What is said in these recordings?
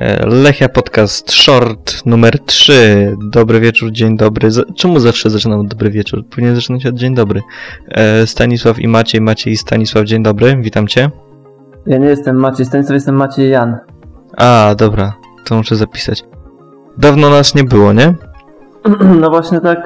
Lechia Podcast Short numer 3. Dobry wieczór, dzień dobry. Czemu zawsze zaczynam od dobry wieczór? Powinien zaczynać od dzień dobry. Stanisław i Maciej. Maciej i Stanisław, dzień dobry, witam cię. Ja nie jestem Maciej Stanisław, jestem Maciej Jan. A, dobra, to muszę zapisać. Dawno nas nie było, nie? No właśnie tak,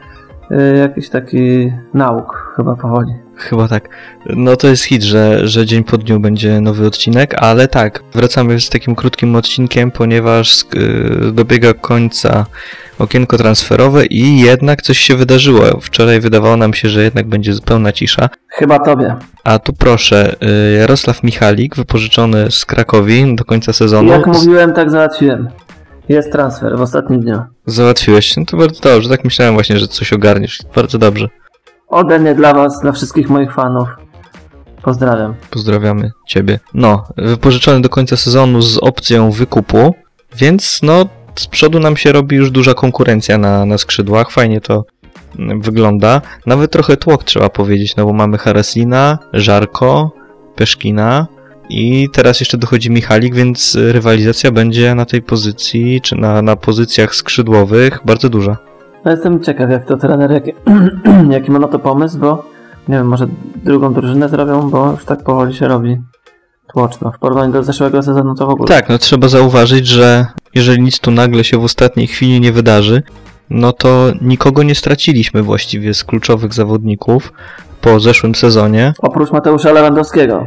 jakiś taki nauk chyba powoli. Chyba tak. No to jest hit, że dzień po dniu będzie nowy odcinek, ale tak, wracamy z takim krótkim odcinkiem, ponieważ dobiega końca okienko transferowe i jednak coś się wydarzyło. Wczoraj wydawało nam się, że jednak będzie zupełna cisza. Chyba tobie. A tu proszę, Jarosław Michalik, wypożyczony z Krakowi do końca sezonu. Jak mówiłem, tak załatwiłem. Jest transfer w ostatnim dniu. Załatwiłeś? No to bardzo dobrze, tak myślałem właśnie, że coś ogarniesz. Bardzo dobrze. Ode mnie dla was, dla wszystkich moich fanów. Pozdrawiam. Pozdrawiamy ciebie. No, wypożyczony do końca sezonu z opcją wykupu, więc no z przodu nam się robi już duża konkurencja na skrzydłach. Fajnie to wygląda. Nawet trochę tłok trzeba powiedzieć, no bo mamy Haraslina, Żarko, Peszkina i teraz jeszcze dochodzi Michalik, więc rywalizacja będzie na tej pozycji, czy na pozycjach skrzydłowych bardzo duża. No jestem ciekaw, jak to trener, jaki ma na to pomysł, bo nie wiem, może drugą drużynę zrobią, bo już tak powoli się robi tłoczno. W porównaniu do zeszłego sezonu to w ogóle. Tak, no trzeba zauważyć, że jeżeli nic tu nagle się w ostatniej chwili nie wydarzy, no to nikogo nie straciliśmy właściwie z kluczowych zawodników po zeszłym sezonie. Oprócz Mateusza Lewandowskiego.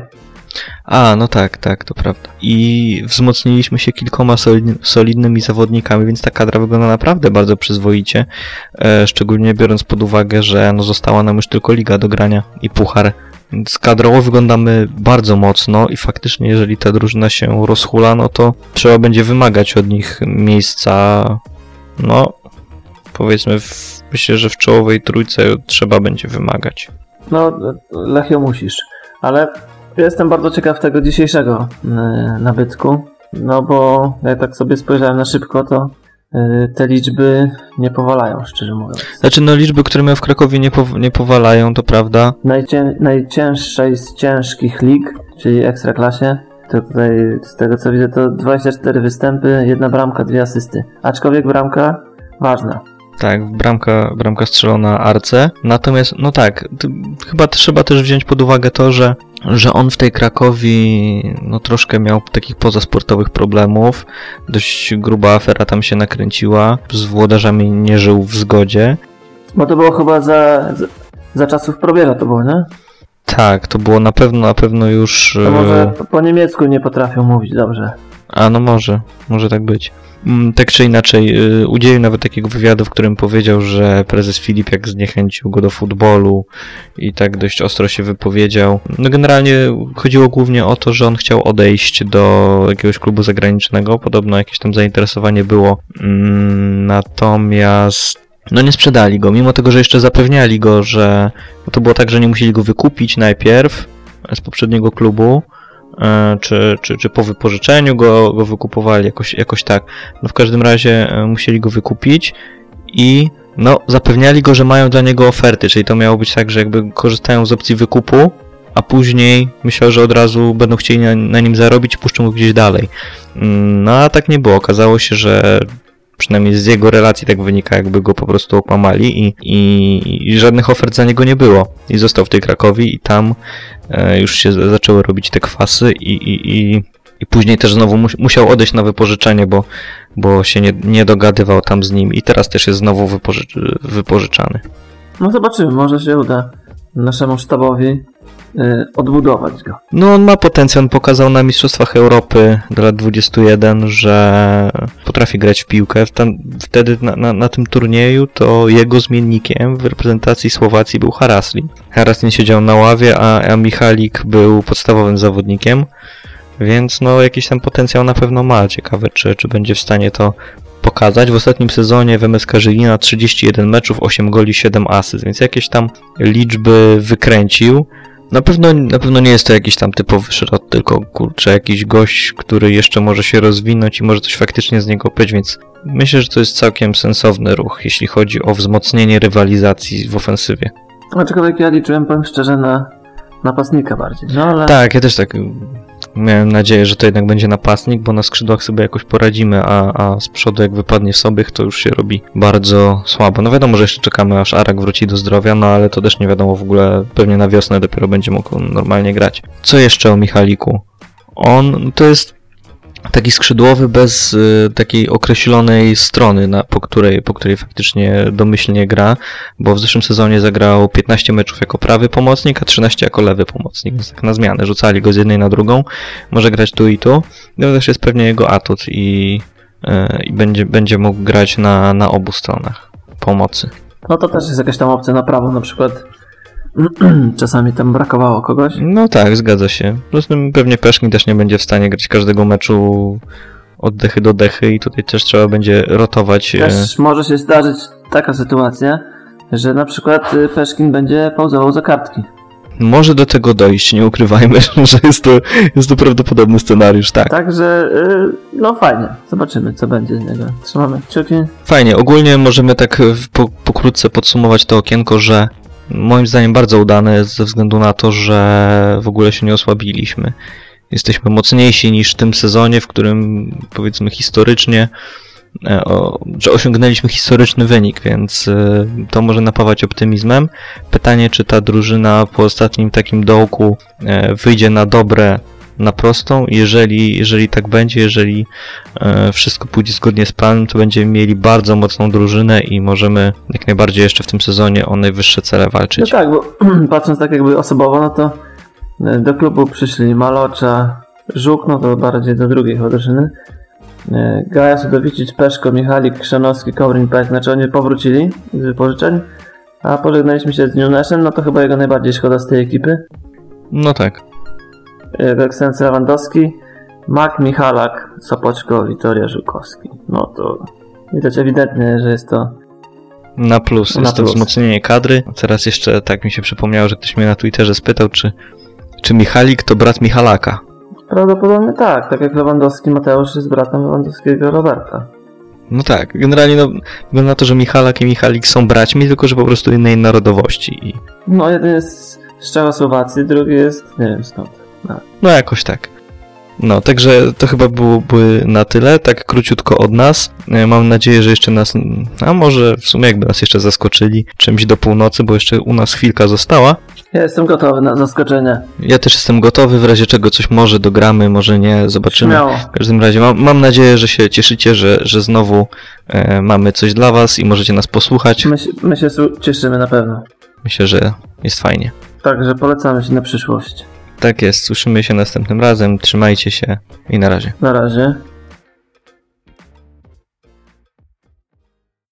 A, no tak, to prawda. I wzmocniliśmy się kilkoma solidnymi zawodnikami, więc ta kadra wygląda naprawdę bardzo przyzwoicie. Szczególnie biorąc pod uwagę, że no została nam już tylko liga do grania i puchar. Więc kadrowo wyglądamy bardzo mocno i faktycznie jeżeli ta drużyna się rozhula, no to trzeba będzie wymagać od nich miejsca, no powiedzmy, myślę, że w czołowej trójce trzeba będzie wymagać. No, Lechio musisz, ale jestem bardzo ciekaw tego dzisiejszego nabytku, no bo jak tak sobie spojrzałem na szybko, to te liczby nie powalają, szczerze mówiąc. Znaczy, no liczby, które miał w Krakowie nie powalają, to prawda. Najcięższej z ciężkich lig, czyli Ekstraklasie, to tutaj z tego co widzę to 24 występy, 1 bramka, 2 asysty. Aczkolwiek bramka ważna. Tak, bramka strzelona Arce. Natomiast, no tak, chyba trzeba też wziąć pod uwagę to, że on w tej Krakowi no troszkę miał takich pozasportowych problemów. Dość gruba afera tam się nakręciła. Z włodarzami nie żył w zgodzie. Bo to było chyba za czasów Probiera to było, nie? Tak, to było na pewno już... To może po niemiecku nie potrafią mówić dobrze. A no może tak być. Tak czy inaczej, udzielił nawet takiego wywiadu, w którym powiedział, że prezes Filipiak zniechęcił go do futbolu i tak dość ostro się wypowiedział. No generalnie chodziło głównie o to, że on chciał odejść do jakiegoś klubu zagranicznego, podobno jakieś tam zainteresowanie było, natomiast no nie sprzedali go, mimo tego, że jeszcze zapewniali go, że to było tak, że nie musieli go wykupić najpierw z poprzedniego klubu, czy po wypożyczeniu go wykupowali, jakoś tak. No w każdym razie musieli go wykupić i no zapewniali go, że mają dla niego oferty, czyli to miało być tak, że jakby korzystają z opcji wykupu, a później myślał, że od razu będą chcieli na nim zarobić i puszczą go gdzieś dalej. No a tak nie było. Okazało się, że przynajmniej z jego relacji tak wynika, jakby go po prostu okłamali i żadnych ofert za niego nie było. I został w tej Krakowie i tam już się zaczęły robić te kwasy i później też znowu musiał odejść na wypożyczenie, bo się nie dogadywał tam z nim i teraz też jest znowu wypożyczany. No zobaczymy, może się uda naszemu sztabowi odbudować go. No on ma potencjał, on pokazał na Mistrzostwach Europy do lat 21, że potrafi grać w piłkę. Wtedy na tym turnieju to jego zmiennikiem w reprezentacji Słowacji był Haraslin. Haraslin siedział na ławie, a Michalik był podstawowym zawodnikiem, więc no jakiś tam potencjał na pewno ma. Ciekawe, czy będzie w stanie to pokazać. W ostatnim sezonie w MSK Żylina 31 meczów, 8 goli, 7 asyst, więc jakieś tam liczby wykręcił. Na pewno nie jest to jakiś tam typowy szrot, tylko kurczę, jakiś gość, który jeszcze może się rozwinąć i może coś faktycznie z niego być, więc myślę, że to jest całkiem sensowny ruch, jeśli chodzi o wzmocnienie rywalizacji w ofensywie. Aczkolwiek ja liczyłem, powiem szczerze, na napastnika bardziej, no ale... Tak, ja też tak Miałem nadzieję, że to jednak będzie napastnik, bo na skrzydłach sobie jakoś poradzimy, a z przodu jak wypadnie Sobych, to już się robi bardzo słabo. No wiadomo, że jeszcze czekamy, aż Arak wróci do zdrowia, no ale to też nie wiadomo w ogóle, pewnie na wiosnę dopiero będzie mógł normalnie grać. Co jeszcze o Michaliku? On to jest taki skrzydłowy bez takiej określonej strony, po której faktycznie domyślnie gra, bo w zeszłym sezonie zagrał 15 meczów jako prawy pomocnik, a 13 jako lewy pomocnik, więc tak na zmianę. Rzucali go z jednej na drugą, może grać tu i tu. No to też jest pewnie jego atut i będzie mógł grać na obu stronach pomocy. No to też jest jakaś tam opcja na prawo, na przykład czasami tam brakowało kogoś. No tak, zgadza się. Poza tym pewnie Peszkin też nie będzie w stanie grać każdego meczu od dechy do dechy i tutaj też trzeba będzie rotować. Też może się zdarzyć taka sytuacja, że na przykład Peszkin będzie pauzował za kartki. Może do tego dojść, nie ukrywajmy, że jest to prawdopodobny scenariusz, tak. Także, no fajnie, zobaczymy co będzie z niego. Trzymamy kciuki. Fajnie, ogólnie możemy tak pokrótce podsumować to okienko, że moim zdaniem bardzo udane ze względu na to, że w ogóle się nie osłabiliśmy. Jesteśmy mocniejsi niż w tym sezonie, w którym powiedzmy historycznie, że osiągnęliśmy historyczny wynik, więc to może napawać optymizmem. Pytanie, czy ta drużyna po ostatnim takim dołku wyjdzie na dobre, na prostą. Jeżeli tak będzie, jeżeli wszystko pójdzie zgodnie z planem, to będziemy mieli bardzo mocną drużynę i możemy jak najbardziej jeszcze w tym sezonie o najwyższe cele walczyć. No tak, bo patrząc tak jakby osobowo, no to do klubu przyszli Malocza, Żuk, no to bardziej do drugiej drużyny. Gaja, Sudowicic, Peszko, Michalik, Krzanowski, Kowrin, Pek, znaczy oni powrócili z wypożyczeń, a pożegnaliśmy się z Nuneszem, no to chyba jego najbardziej szkoda z tej ekipy. No tak. Beksenc, Lewandowski, Mak, Michalak, Sopoćko, Witoria, Żukowski. No to widać ewidentnie, że jest to na plus. Jest to wzmocnienie kadry. Teraz jeszcze tak mi się przypomniało, że ktoś mnie na Twitterze spytał, czy Michalik to brat Michalaka. Prawdopodobnie tak jak Lewandowski Mateusz jest bratem Lewandowskiego Roberta. No tak, generalnie wygląda na to, że Michalak i Michalik są braćmi, tylko że po prostu innej narodowości. No jeden jest z Czechosłowacji, drugi jest nie wiem skąd. No jakoś tak. No, także to chyba byłoby na tyle, tak króciutko od nas. Mam nadzieję, że jeszcze nas, a może w sumie jakby nas jeszcze zaskoczyli czymś do północy, bo jeszcze u nas chwilka została. Ja jestem gotowy na zaskoczenie. Ja też jestem gotowy, w razie czego coś może dogramy, może nie, zobaczymy. Śmiało. W każdym razie mam nadzieję, że się cieszycie, że znowu mamy coś dla was i możecie nas posłuchać. My się cieszymy na pewno. Myślę, że jest fajnie. Także polecamy się na przyszłość. Tak jest, słyszymy się następnym razem, trzymajcie się i na razie. Na razie.